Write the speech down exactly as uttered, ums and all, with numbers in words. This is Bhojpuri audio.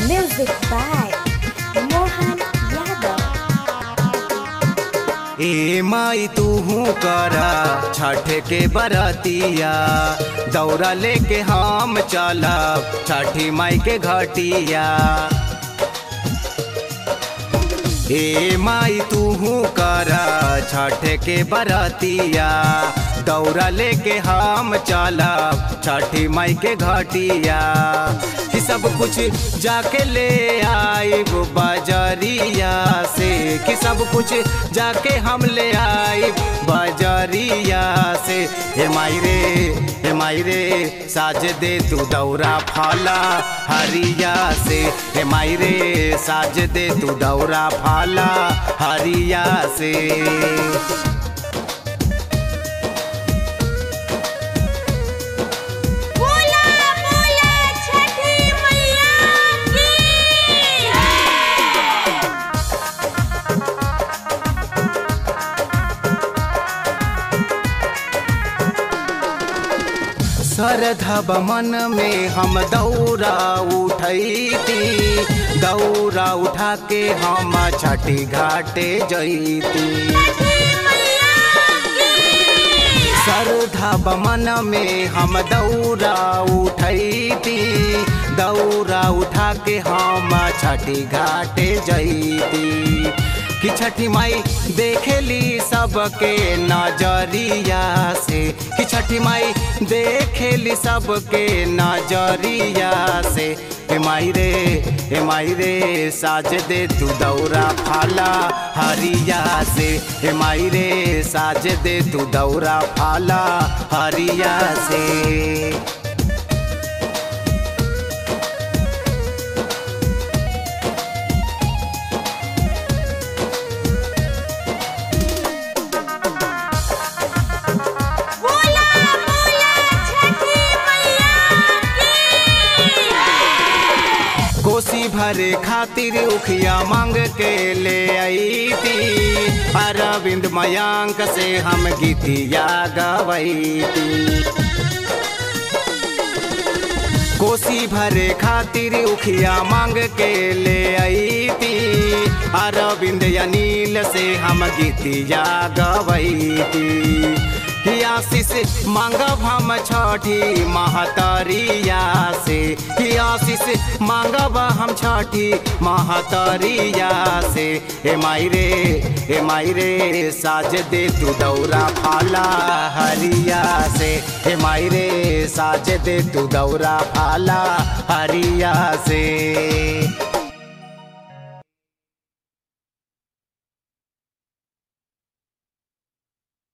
Music by Mohan Yadav. ए माई तूहू करा छठ के बरतिया दौरा लेके हम चलब छठी माई के घटिया। ए माई तूहू करा छठ के बरतिया दौरा लेके हम चलब छठी माई के घटिया। कि सब कुछ जाके ले आई बजरिया से, कि सब कुछ जाके हम ले आई बजरिया से। हे माई रे हे माई रे साज दे तू दौरा फाला हरिया से। हे माई रे साज दे तू दौरा फाला हरिया से। श्रद्धा बमन में हम दौरा उठैती, दौरा उठा के हम छठी घाटे जैती। श्रद्धा बमन में हम दौरा उठैती, दौरा उठा के हम छठी घाटे जैती। कि छठी माई देखेली सबके नजरिया से, कि छठी माई देखेली सबके नजरिया से। हे माई रे हे माई रे साज दे तू दौरा फाला हरिया से। हे माई रे साज दे तू दौरा फाला हरिया से। कोसी भरे खातिर उखिया मांग के ले आई थी, अरविंद मयांक से हम गीतिया गवैती। कोसी भरे खातिर उखिया मांग के ले आई थी, अरविंद अनिल से हम गीतिया गवैती। कि आशीष मांगब हम छठी महतरिया से, कि आशीष मांगब हम छठी महतरिया से। हे माई रे हे माई रे साज दे तू दौरा फाला हरिया से। हे माई रे साज दे तू दौरा फाला हरिया से।